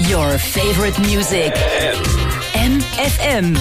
Your favorite music. MFM.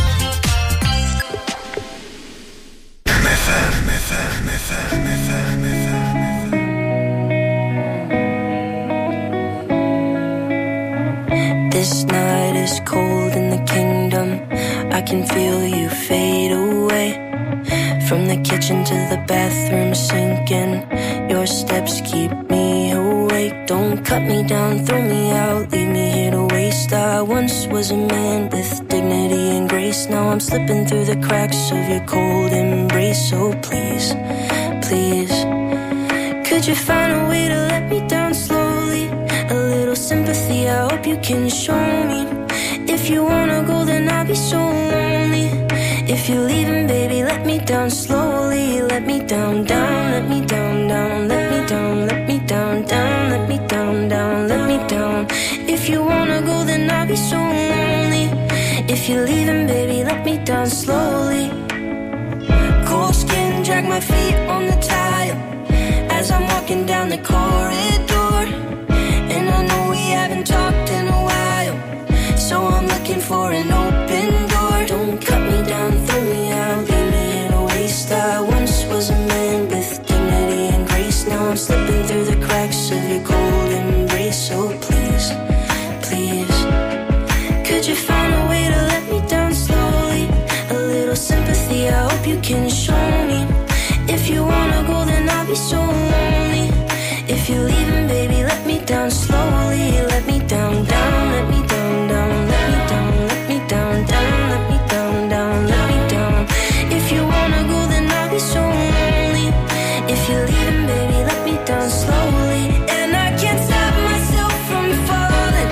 This night is cold in the kingdom. I can feel you fade away. From the kitchen to the bathroom sinking. Your steps keep me awake. Don't cut me down, throw me out, leave me here to waste. I once was a man with dignity and grace. Now I'm slipping through the cracks of your cold embrace. So please, please, could you find a way to let me down slowly? A little sympathy, I hope you can show me. If you wanna go, then I'll be so lonely. If you're leaving, baby, let me down slowly. Let me down, down, let me down, down, let me down, let me down, down, let me down, down, let me down. If you wanna go, then I'll be so lonely. If you're leaving, baby, let me down slowly. Cold skin, drag my feet on the tile as I'm walking down the corridor. And I know we haven't talked in a while, so I'm looking for an open door. Don't cut me down, throw me out, leave me in a waste. I once was a man with dignity and grace. Now I'm slipping through the cracks of your cold embrace. So please, please, could you find a way to let me down slowly? A little sympathy, I hope you can show me. If you wanna go, then I'll be so lonely. If you're leaving, baby, let me down slowly. Let me down, down, let me down, down, let me down, let me down, down, let me down, down, let me down. If you wanna go, then I'll be so lonely. If you're leaving, baby, let me down slowly. And I can't stop myself from falling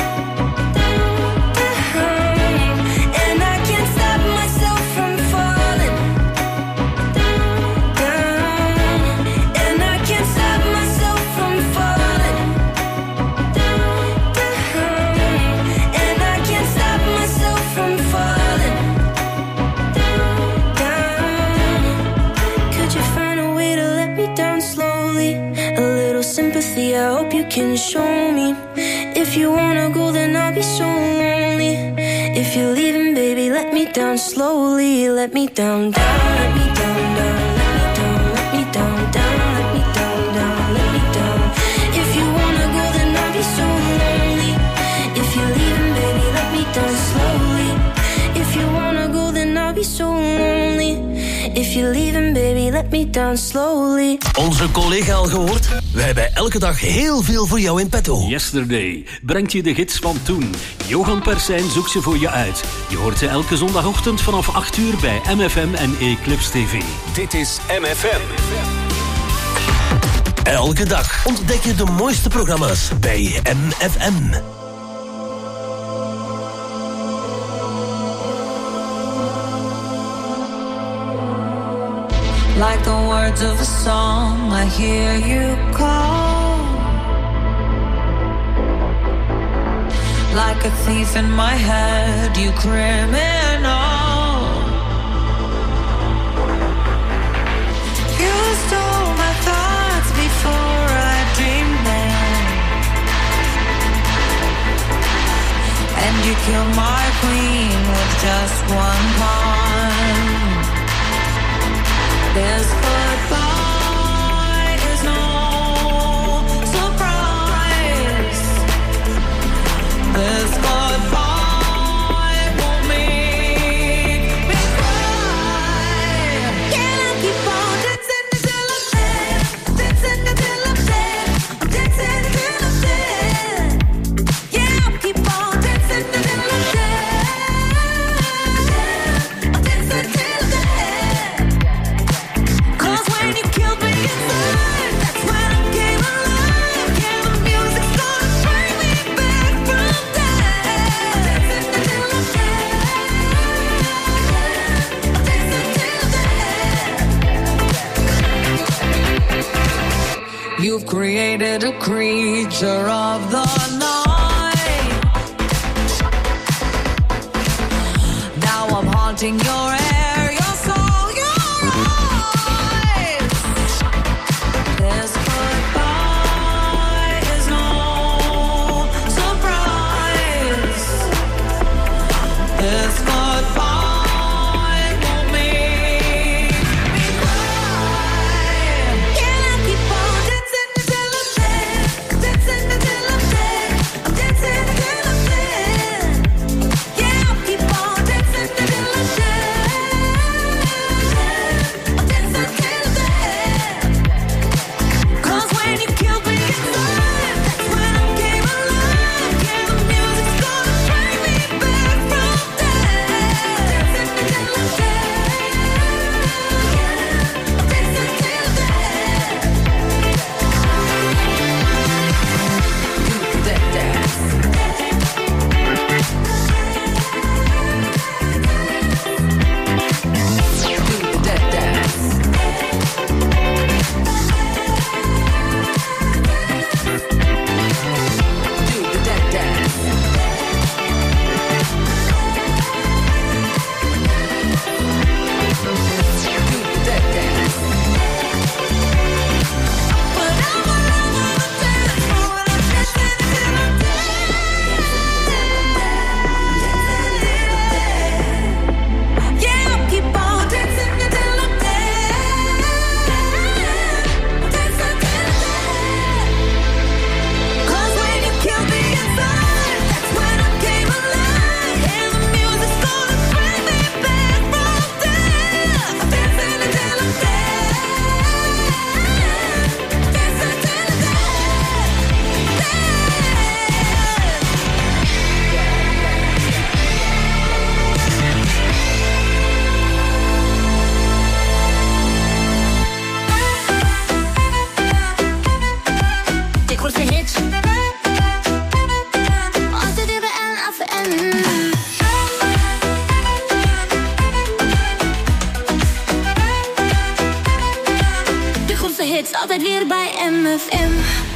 down. And I can't stop myself from falling down. And I can't stop myself from falling down. And I can't stop myself from falling down. Could you find a way to let me down slowly? A little sympathy, I hope you can show me. If you wanna go, then I'll be so lonely. If you're leaving, baby, let me down slowly. Let me down, down, let me down, down, let me down, let me down, down, let me down, down, let me down. If you wanna go, then I'll be so lonely. If you're leaving, baby, let me down slowly. If you wanna go, then I'll be so lonely. If you're leaving, baby, let me down slowly. Onze collega al gehoord? We hebben elke dag heel veel voor jou in petto. Yesterday brengt je de gids van toen. Johan Persijn zoekt ze voor je uit. Je hoort ze elke zondagochtend vanaf 8 uur bij MFM en Eclipse TV. Dit is MFM. Elke dag ontdek je de mooiste programma's bij MFM. Like the words of a song, I hear you call. Like a thief in my head, you criminal. You stole my thoughts before I dreamed them. And you killed my queen with just one pawn. This goodbye is no surprise. This goodbye won't make me cry. Can I keep on dancing until I'm dead? Dancing until I'm dead. I'm dancing until I'm dead. Yeah, I'll keep on dancing until I'm dead. I'm dancing until I'm dead. You've created a creature of the night. Now I'm haunting your air, your soul, your eyes. This goodbye is no surprise. Onze hits altijd weer bij MFM.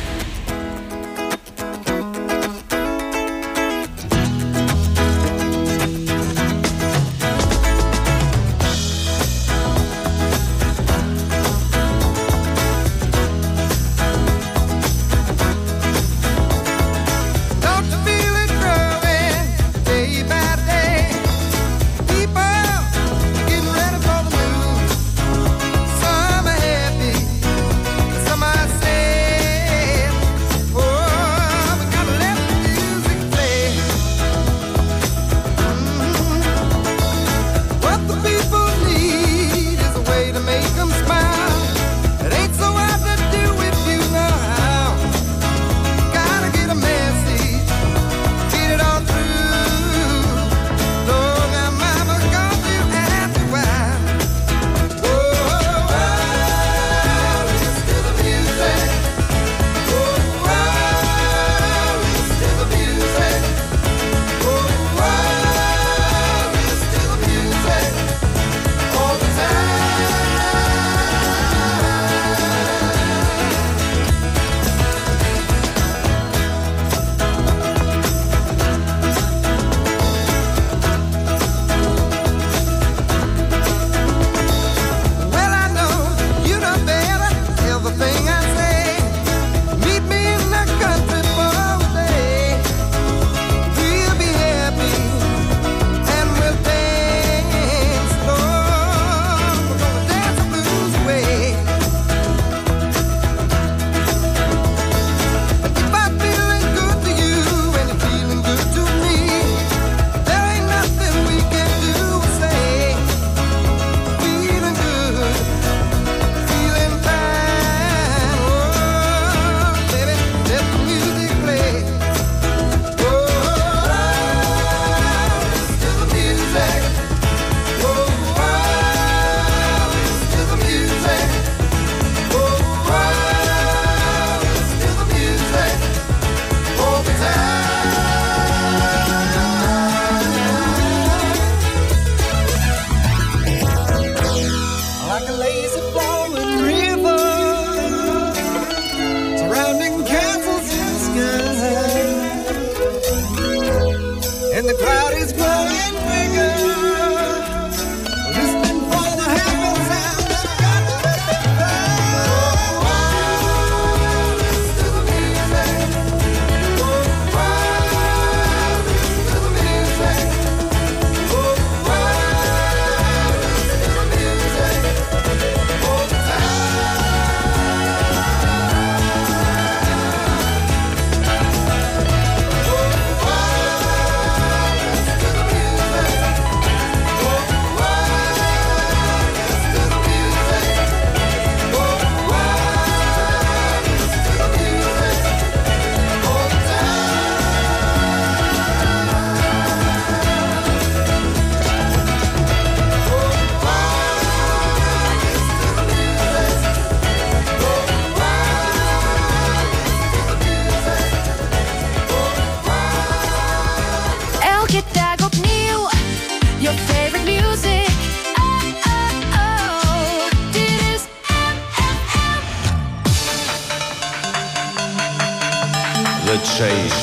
The chase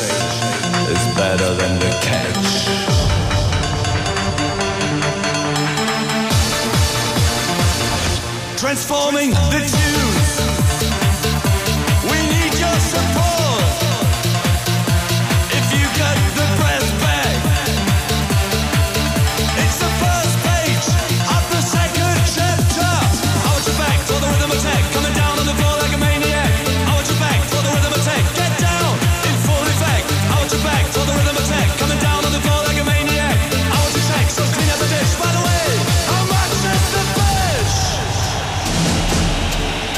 is better than the catch. Transforming the tunes. We need your support. If you got the press back, it's the first page of the second chapter. I want you back for the rhythm attack, coming down on the floor like a maniac. I want you back for the rhythm attack, get down in full effect. I want you back for the rhythm attack, coming down on the floor like a maniac. I want you back, so clean up the dish. By the way, how much is the fish?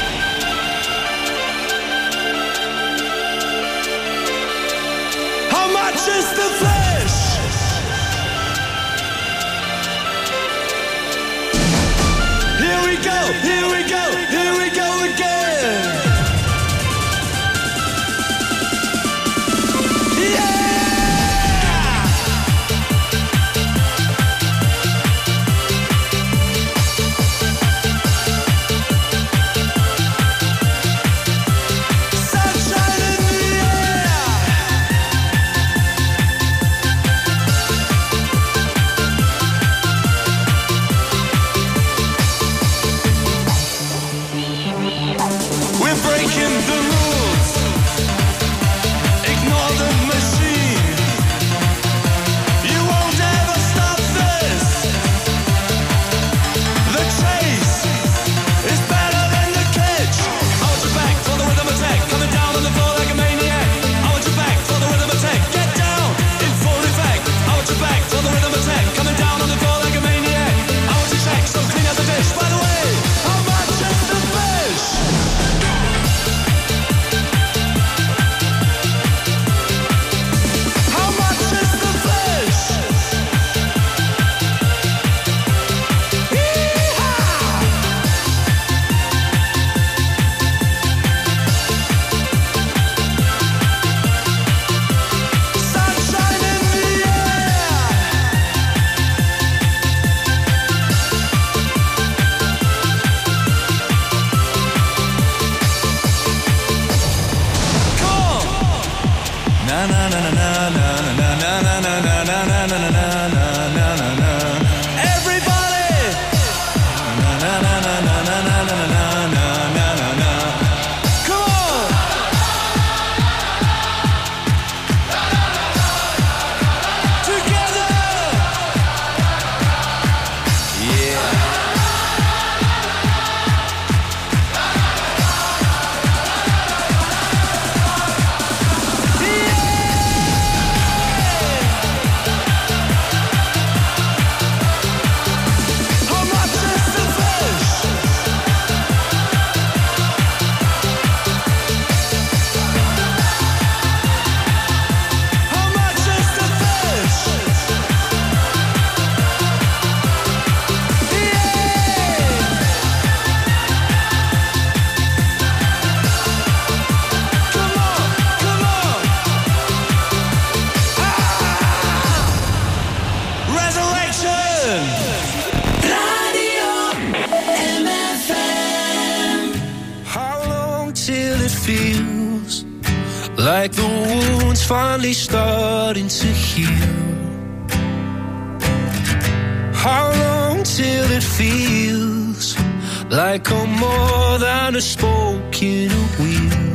We're breaking the rules. Ignore the machine. You won't ever stop this. The chase is better than the catch. I want you back for the rhythm attack. Coming down on the floor like a maniac. I want you back for the rhythm attack. Get down in full effect. I want you back for the rhythm attack. Coming down on the floor like a maniac. I want you check, so clean as a fish. By the way, how much is the fish? How much is the fish? Yee-haw! Sunshine in the air. Come on. Na na na na na na na na na na na na na na na na na. Everybody. Na na na na na na na na na na na na na. Come on. Together. Yeah. How much is the fish? How much is the fish? Yeah. Come on, come on. Resurrection. How long till it feels like the wound's finally starting to heal? How long till it feels like I'm more than a spoke in a wheel?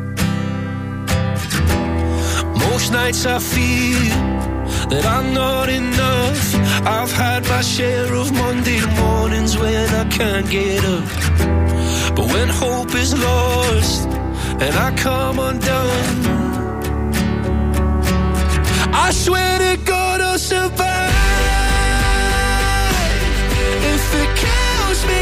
Most nights I feel that I'm not enough. I've had my share of Monday mornings when I can't get up. But when hope is lost and I come undone, I swear to God I'll survive. If it kills me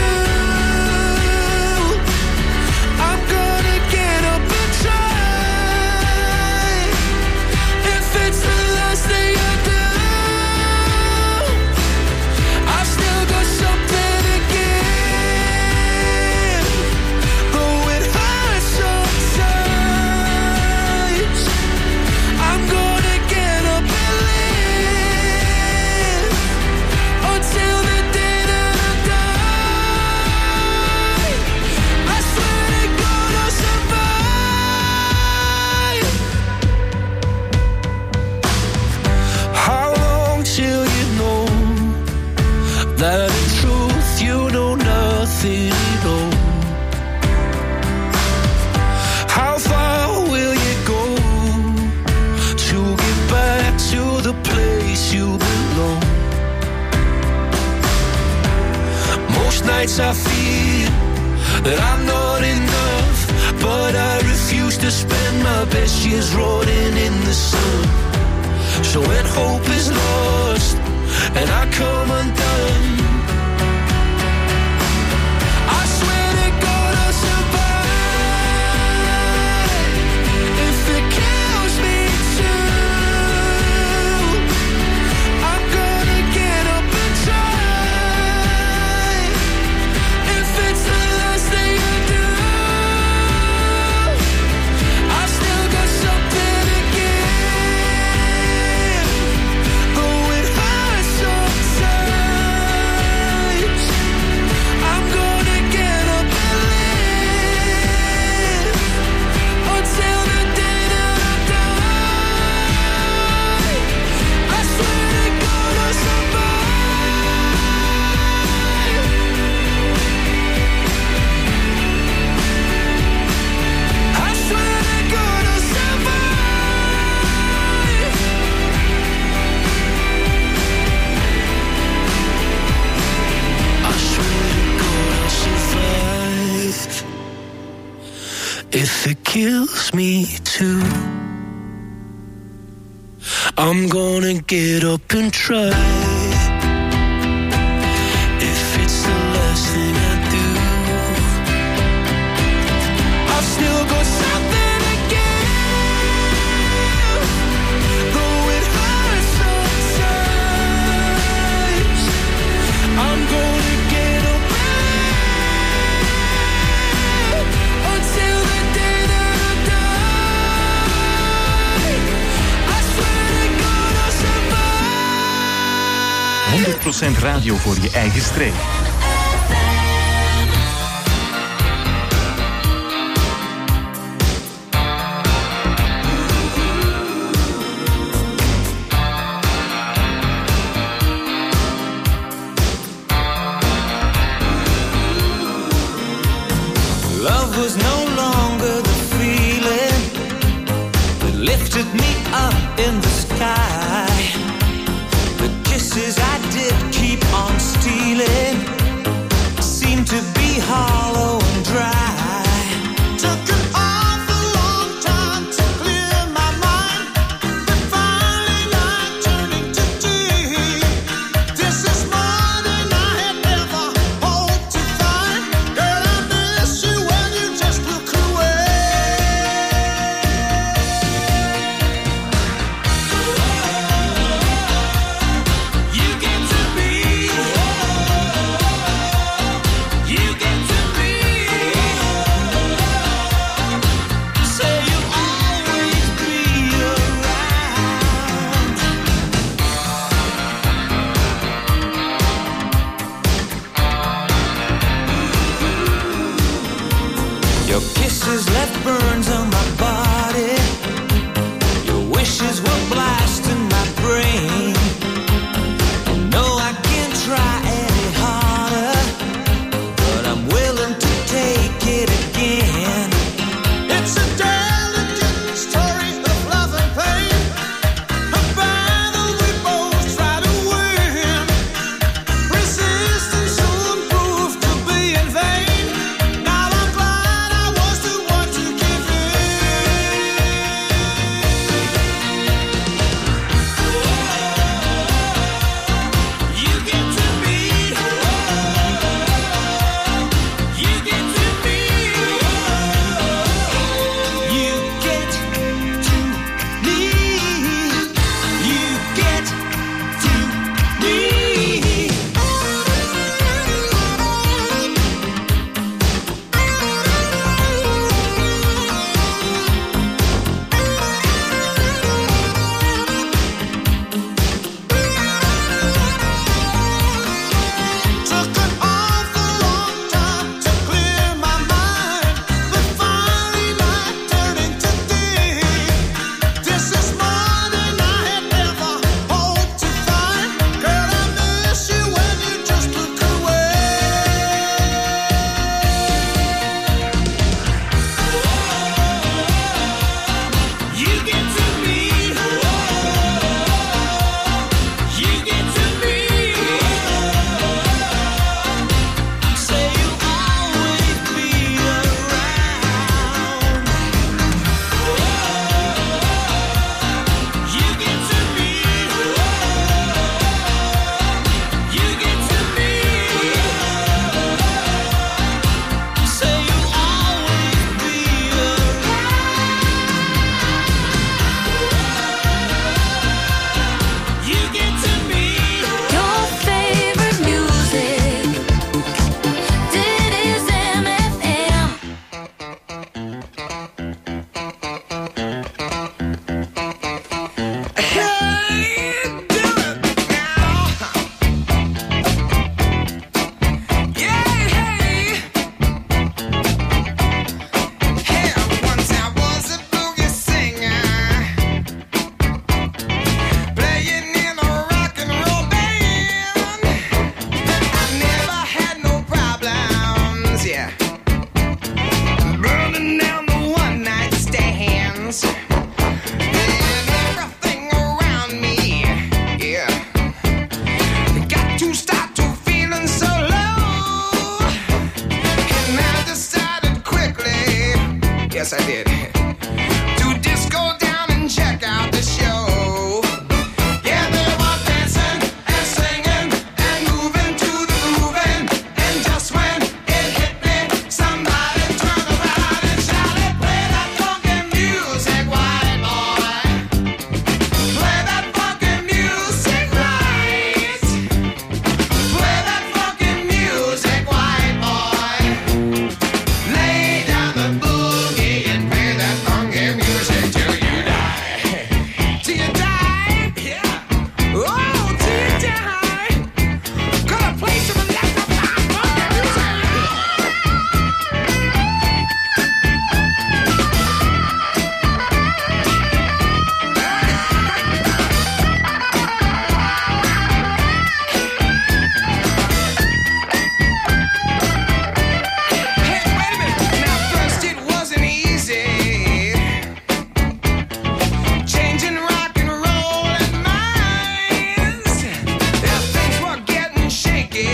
too, I'm gonna get up and try. If it's the last thing I do, I've still got something to give. Though it hurts sometimes, I'm gonna get up and live until the day that I die. I swear to God I'll survive. How long till you know that in truth you know nothing at all? How far will you go to get back to the place you belong? Most nights I feel that I'm not enough, but I refuse to spend my best years rotting in the sun. So when hope is lost and I come undone, I swear to God I'll survive. If it kills me too, I'm gonna get up and try. If it's the last thing I do, I've still got something to give. Though it hurts sometimes, if it kills me too. I'm gonna get up and try. If it's the last thing I do, I've still got something to give, though it hurts sometimes. I'm gonna get up until the day that I die. I swear to God I'll survive. 100% radio voor je eigen streek. Love was no longer the feeling that lifted me up in the sky. The kisses I did keep on stealing seemed to be hollow and dry. Took an awful long time to clear my mind, but finally night turned into day. This is more than I had ever hoped to find. Girl, I miss you when you just look away. You get to be, you get to be. Say you'll always be around. Your kisses left burns on my body. Your wishes were blasting my brain. No, I can't try any harder, but I'm willing to take it again. It's a delicate story of love and pain, a battle we both try to win. Resistance soon proved to be in vain. Now I'm glad I was the one to give in. Yes, I did. To disco down and check out the show. Yeah, they were dancing and singing and moving to the grooving. And just when it hit me, somebody turned around and shouted, "Play that funky music, white boy. Play that funky music right. Play that funky music, white boy. Lay down the boogie and play that funky music till you die. Till you die, yeah. Oh, till you die. Gonna play some electrified funky music. Hey, wait a minute. Now, first it wasn't easy. Changing rock and roll and minds. Yeah, things were getting shaky.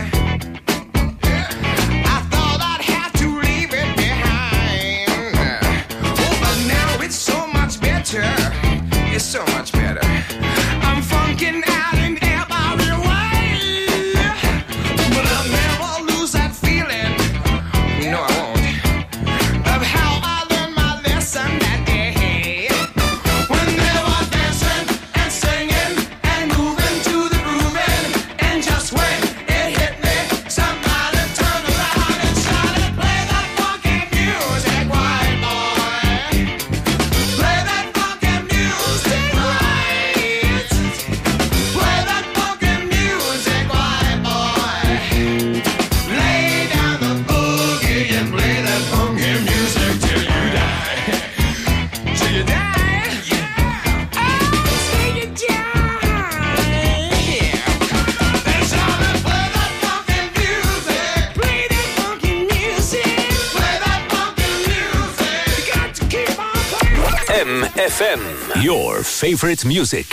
I thought I'd have to leave it behind. Oh, but now it's so much better. It's so much better. I'm funking out in every way. But I'll never lose that feeling. No, I won't. Of how I learned my lesson that day. When they were dancing and singing and moving to the grooving. And just when it hit me, somebody turned around and shouted, "Play that funky music, white boy. Play that funky music right. Play that funky music, white boy. Lay down the boogie and play that funky music till you die. Till you die. Yeah. Oh, till you die. Yeah. They shouted, "Play that funky music. Play that funky music. Play that funky music. You got to keep on playing." MFM. Your favorite music.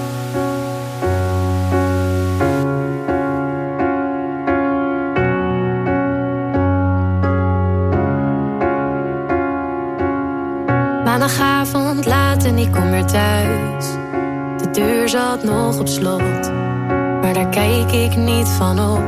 Maandagavond laat en ik kom weer thuis. De deur zat nog op slot, maar daar kijk ik niet van op.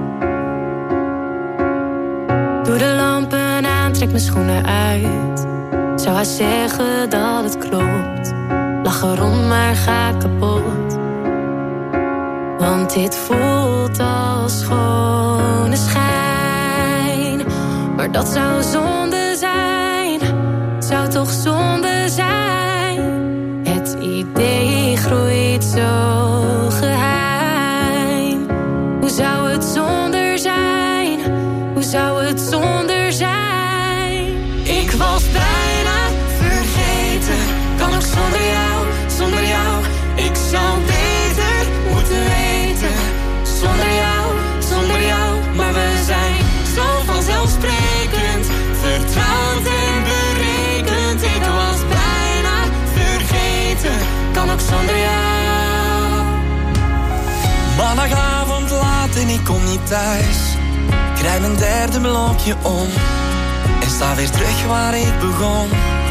Doe de lampen aan, trek mijn schoenen uit. Zou hij zeggen dat het klopt? Lach erom, maar ga kapot. Want dit voelt als schone schijn. Maar dat zou zonde zijn. Zou toch zonde zijn. Het idee groeit zo geheim. Hoe zou het zonder zijn? Hoe zou het zonder zijn? Ik was bijna vergeten. Kan ook zonder jou, zonder jou. Ik zou beter moeten weten. Zonder jou, zonder jou. Maar we zijn zo vanzelfsprekend. Vertrouwd en berekend. Ik was bijna vergeten. Kan ook zonder jou. Maandagavond laat en ik kom niet thuis. Ik rijd mijn derde blokje om. En sta weer terug waar ik begon.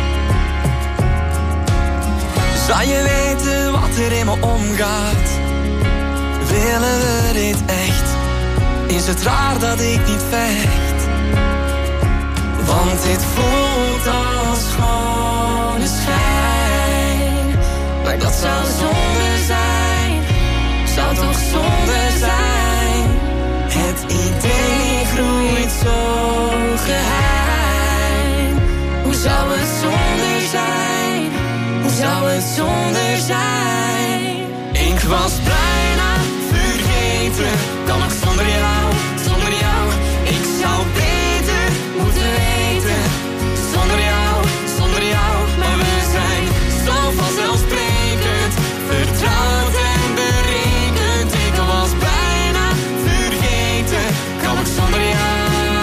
Zou je weten wat er in me omgaat? Willen we dit echt? Is het raar dat ik niet vecht? Want dit voelt als schone schijn. Maar dat zou zonde zijn. Zou toch zonde zijn. Het idee groeit zo geheim. Hoe zou het zonder zijn? Hoe zou het zonder zijn? Ik was bijna vergeten. Kan nog zonder jou, zonder jou. Ik zou beter moeten weten. Zonder jou, zonder jou. Maar we zijn zo vanzelfsprekend. Vertrouwd en berekend. Ik was bijna vergeten. Kan ik zonder jou.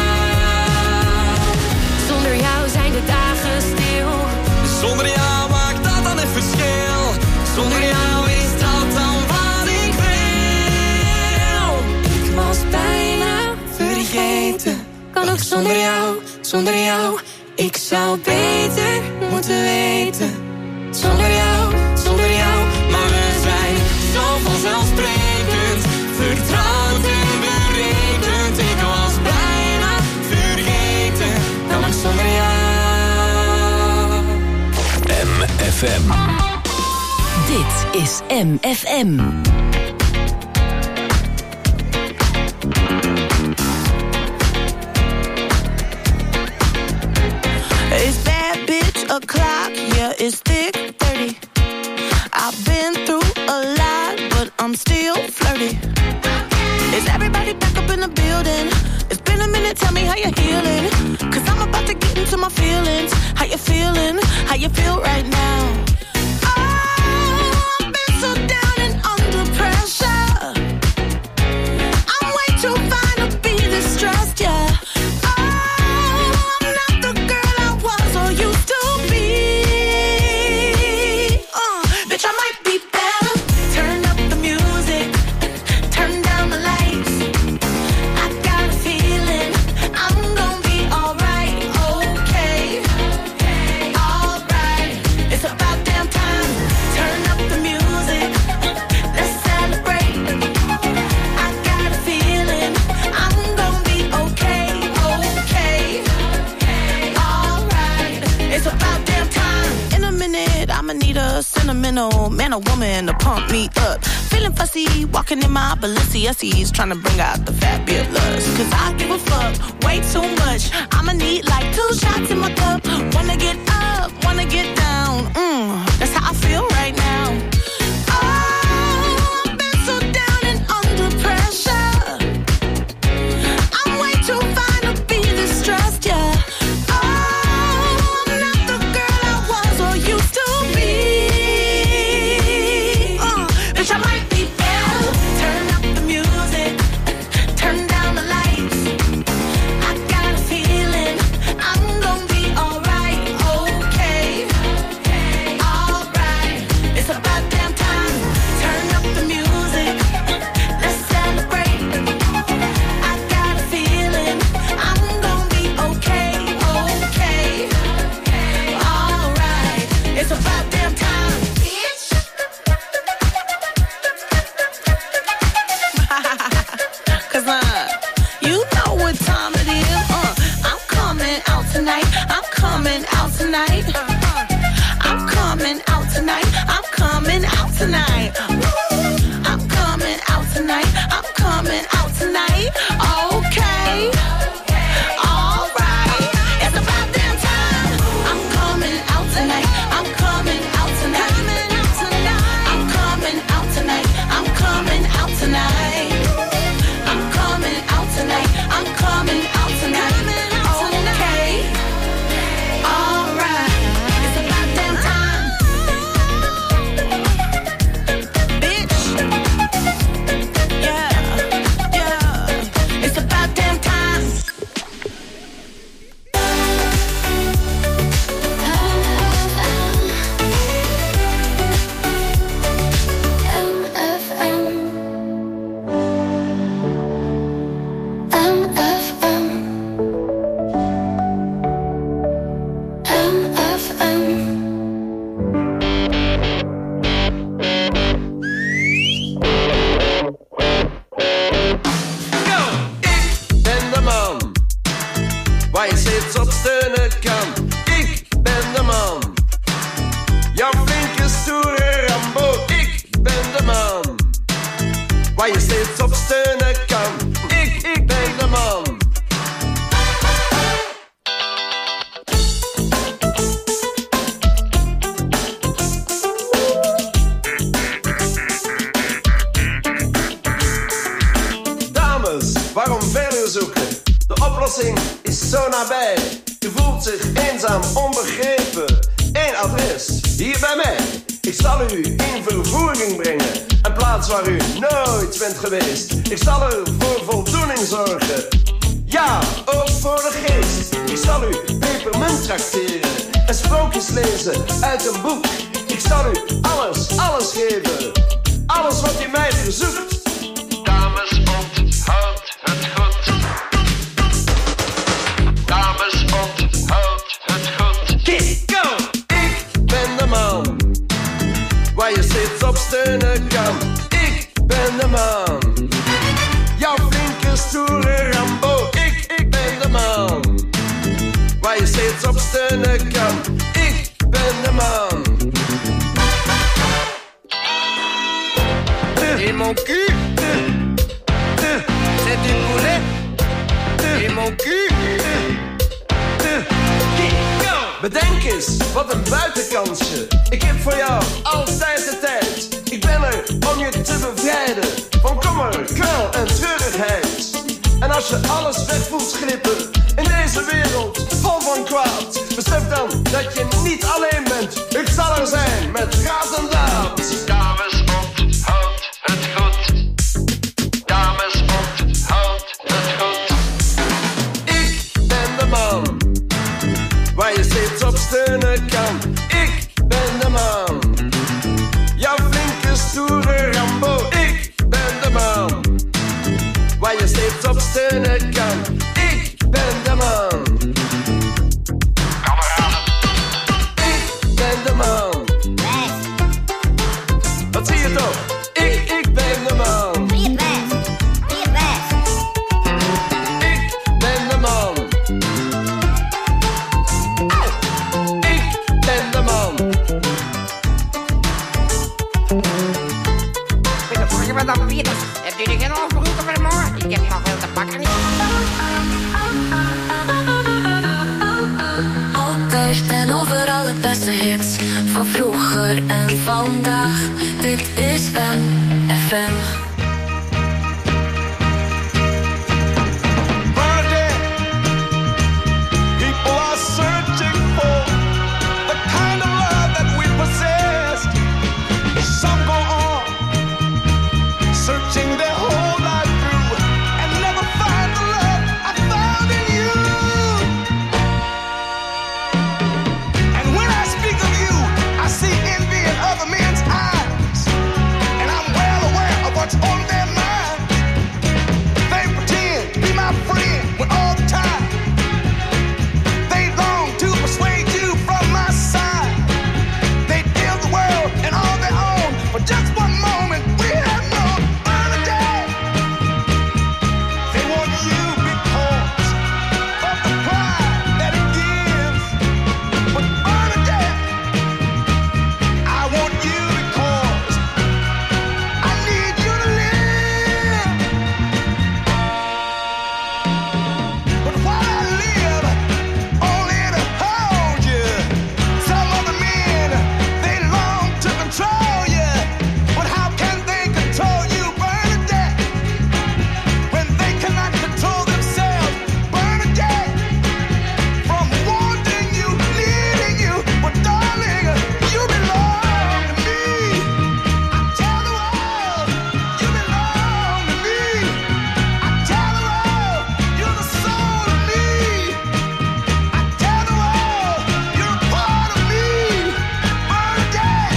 Zonder jou zijn de dagen stil. Zonder jou maakt dat dan het verschil. Zonder jou is dat dan wat ik wil. Ik was bijna vergeten. Kan ook zonder jou, zonder jou. Ik zou beter moeten weten. Zonder jou, maar we zijn zo vanzelfsprekend. Vertrouwd en berekend. Ik was bijna vergeten dat ik zonder jou. MFM. Dit is MFM. It's bad bitch o'clock, yeah, it's thick 30. I've been through a lot, but I'm still flirty. Is everybody back up in the building? It's been a minute, tell me how you're healing. Cause I'm about to get into my feelings. How you feeling? How you feel right now? Oh, I've been so down and under pressure. I'm way too fine to be this stressed, yeah. Sentimental man or woman to pump me up. Feeling fussy, walking in my Balenciennes, trying to bring out the fabulous. Cause I give a fuck way too much. I'ma need like 2 shots in my cup. Wanna get up, wanna get down. That's how I feel right now. Oh, I've been so down and under pressure. I'm way too fine to be this stressed, yeah. Geweest. Ik zal er voor voldoening zorgen. Ja, ook voor de geest. Ik zal u pepermunt trakteren en sprookjes lezen uit een boek. Ik zal u alles geven. Alles wat u mij verzoekt. Dames, onthoud het goed. Dames, onthoud het steeds op steunen kan. Ik ben de man. Et mon cul, c'est du poulet. Et mon cul. Bedenk eens, wat een buitenkansje. Ik heb voor jou altijd de tijd. Ik ben er om je te bevrijden van kommer, kwel en treurigheid. En als je alles weg voelt glippen in deze wereld vol van kwaad, besef dan dat je niet alleen bent. Ik zal er zijn met raad en daad. Dames, onthoud het goed. Dames, onthoud het goed. Ik ben de man waar je steeds op steunen kan. Ik ben de man. Jouw flinke, stoere Rambo. Ik ben de man waar je steeds op steunen kan. Ik ben de man. Kameraden. Ik ben de man. Wat zie je toch? Ik ben de man. Ik ben de man. Ik ben de man. Goedemorgen, madame Pieters. Hebt u geen afgeroepen voor morgen? Ik heb nog wel te bakken. Altijd en overal het beste hits van vroeger en vandaag. Dit is MFM. People are searching for the kind of love that we possessed. Some go on searching their whole life through and never find the love I found in you. And when I speak of you, I see envy in other men's eyes, and I'm well aware of what's on their minds. They pretend to be my friend when all the time they long to persuade you from my side. They deal the world and all their own for just one moment. We have known Bernadette. They want you because of the pride that it gives. But Bernadette, I want you because I need you to live. But while I live, only to hold you. Some other men, they long to control you. But how can they control you, Bernadette, when they cannot control themselves? Bernadette, from wanting you, needing you, but darling, you belong to me. I tell the world, you belong to me. I tell the world, you're the soul of me. I tell the world, you're a part of me, Bernadette.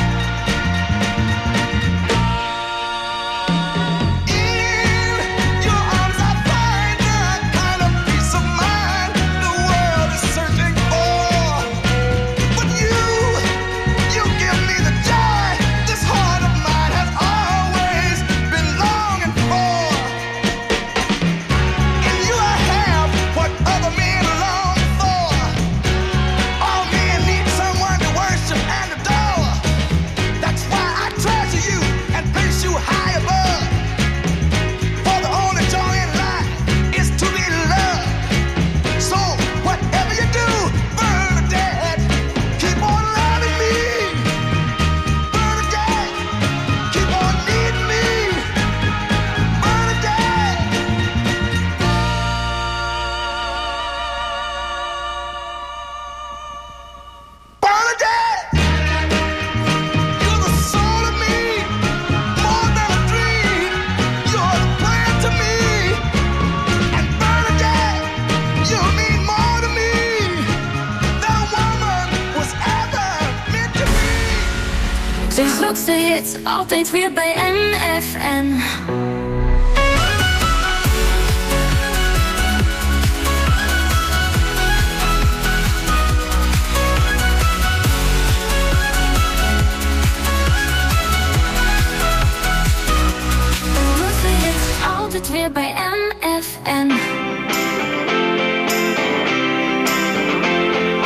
In your arms I find the kind of peace of mind the world is searching for. But you give me the joy this heart of mine has always been longing for. In you I have what other men long for. All men need someone to worship and adore. That's why I treasure you and place you high above. For the only joy in life is to be loved. So whatever you do, Bernadette, keep on loving me. Bernadette, keep on needing me. Bernadette. Bernadette, you're the soul of me, more than a dream. You're the plan to me, and Bernadette, you mean more to me than a woman was ever meant to be. Zijn grootste hits altijd weer bij MFM. Grootste hits altijd weer bij MFM.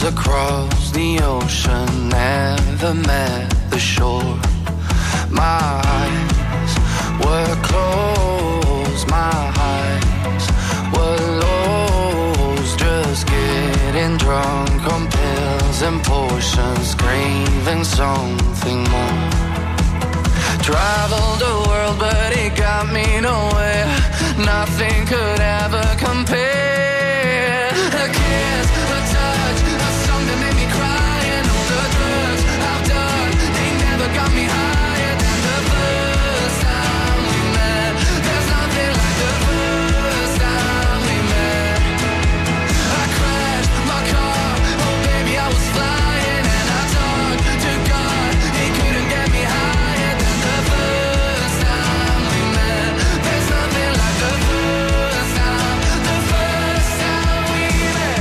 across the ocean, never met the shore. My eyes were closed, my eyes were lost, just getting drunk on pills and potions, craving something more. Traveled the world, but it got me nowhere. Nothing could ever compare. A kiss, a touch, a song that made me cry, and all the drugs I've done, they never got me higher than the first time we met. There's nothing like the first time we met. I crashed my car, oh baby I was flying, and I talked to God, he couldn't get me higher than the first time we met. There's nothing like the first time we met.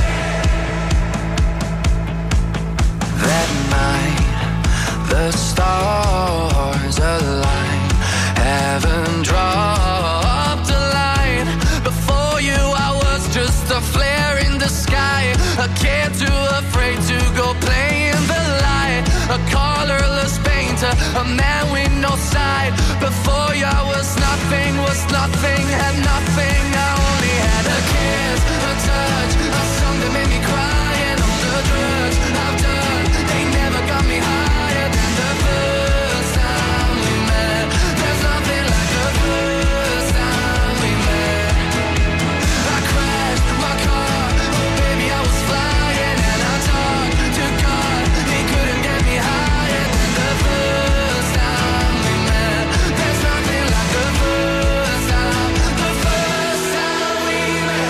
That night, the stars aligned, heaven dropped a line. Before you I was just a flare in the sky, a kid too afraid to go play in the light, a colorless painter, a man with no side. Before you I was nothing, had nothing. I only had a kiss, a touch, a song that made me cry, and all the drugs I've done, they never got me higher than the first time we met. There's nothing like the first time we met. I crashed my car, oh baby I was flying, and I talked to God, he couldn't get me higher than the first time we met. There's nothing like the first time we met.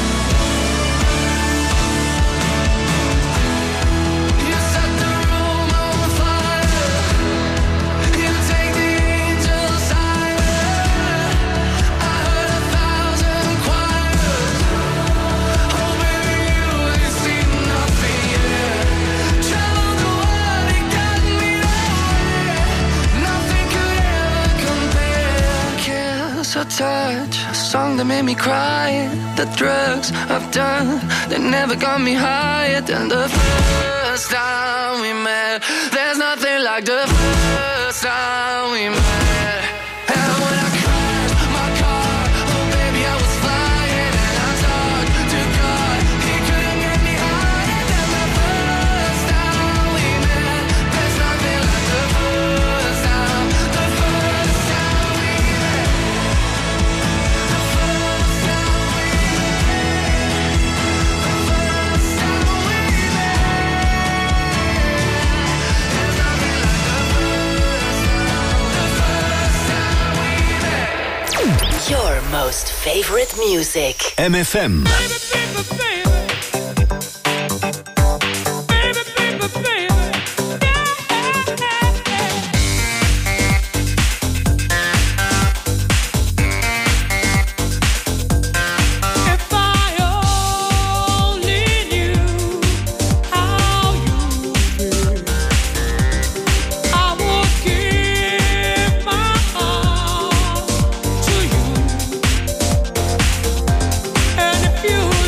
You set the room on fire, you take the angels higher. I heard 1,000 choirs, oh baby you ain't seen nothing yet. Traveled the world, it got me nowhere. Nothing could ever compare. Kiss, a touch, a song that made me cry. The drugs I've done, they never got me higher than the first time we met. There's nothing like the first time we met. And when I crashed my car, oh baby I was flying, and I talked to God, he couldn't get me higher than the first time we met. There's nothing like the first time we met. The first time we met. The first time we met. There's nothing like the first time we met. Your most favorite music. MFM. If I only knew how you feel, I would give my heart to you. And if you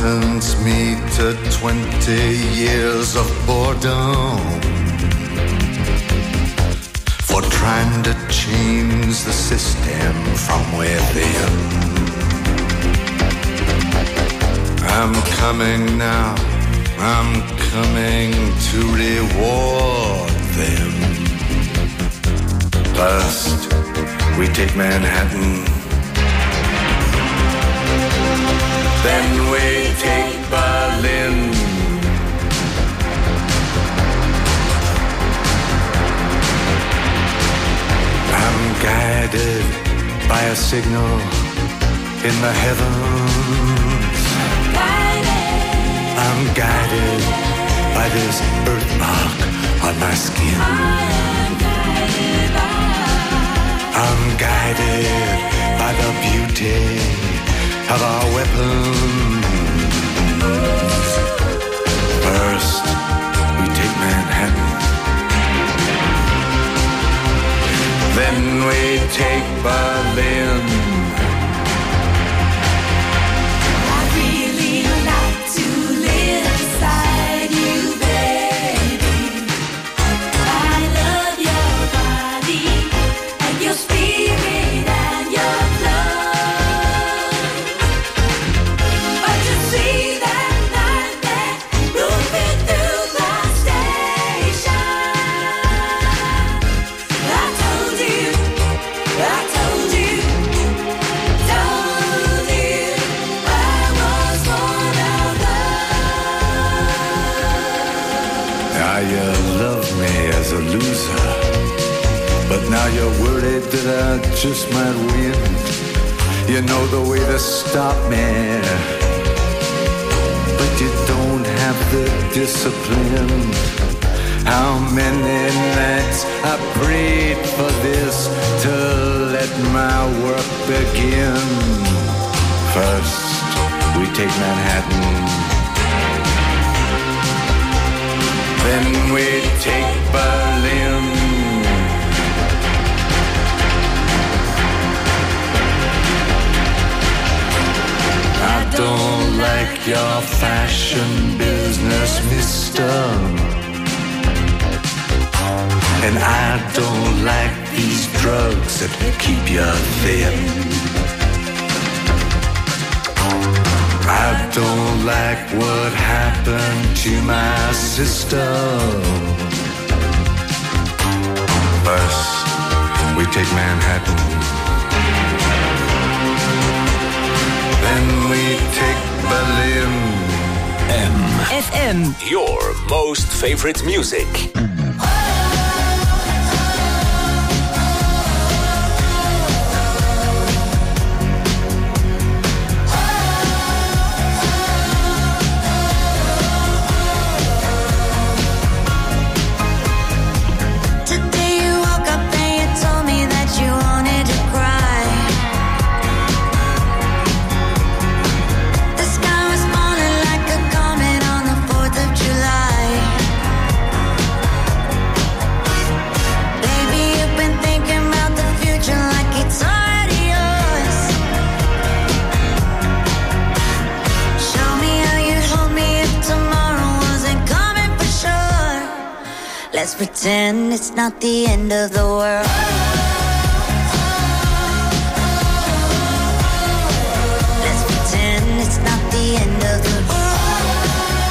sentence me to 20 years of boredom for trying to change the system from within. I'm coming now, I'm coming to reward them. First, we take Manhattan. Then we take Berlin. I'm guided by a signal in the heavens. I'm guided by this birthmark on my skin. I'm guided by the beauty of our weapons. First, we take Manhattan. Then we take Berlin. I really like to live inside you, baby. I love your body and your spirit and your love. But you see that night that moving through the station, I told you I was one of them. Now you love me as a loser, but now you're worried that I just might win. You know the way to stop me, but you don't have the discipline. How many nights I prayed for this to let my work begin. First, we take Manhattan. Then we take Berlin. I don't like your fashion business, mister. And I don't like these drugs that keep you thin. I don't like what happened to my sister. First, we take Manhattan. Then we take Berlin. FM. Your most favorite music. Today you woke up and you told me that you wanted to cry. The sky was falling like a comet on the 4th of July. Baby, you've been thinking about the future like it's already yours. Show me how you'd hold me if tomorrow wasn't coming for sure. Let's pretend it's not the end of the world. Let's pretend it's not the end of the world.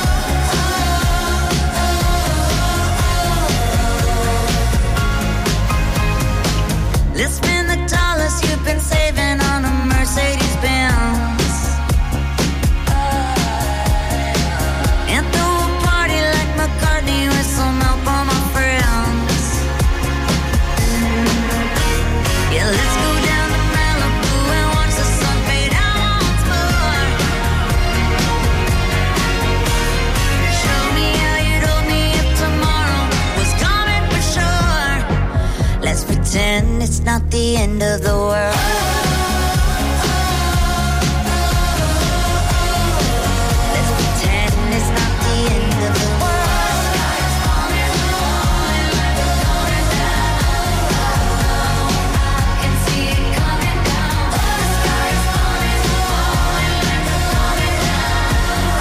Let's spend the dollars you've been saving on a Mercedes Benz. And throw a party like McCartney with some help on my friends. Yeah, let's go down to Malibu and watch the sun fade out once more. Show me how you'd hold me if tomorrow was coming for sure. Let's pretend it's not the end of the world. Let's pretend it's not the end of the world. I can see it coming down. The sky is falling, falling, falling down.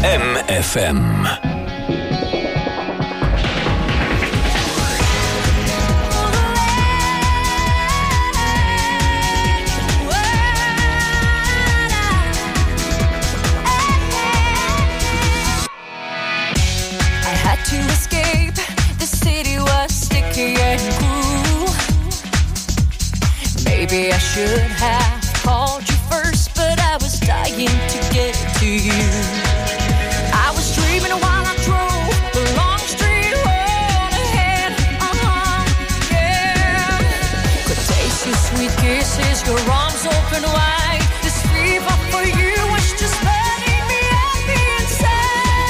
MFM. To escape, the city was sticky and cruel. Maybe I should have called you first, but I was dying to get to you. I was dreaming while I drove the long street road ahead. Yeah. Could taste your sweet kisses, your arms open wide. This fever for you was just burning me up inside.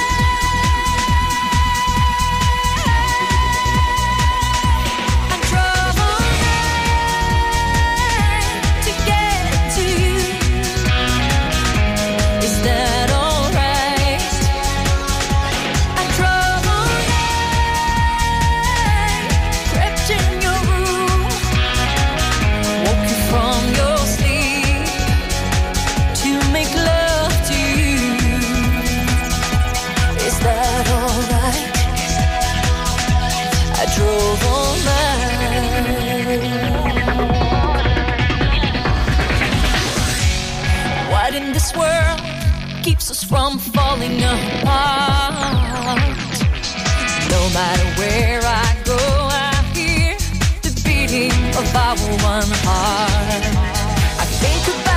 What in this world keeps us from falling apart? No matter where I go, I hear the beating of our one heart. I think about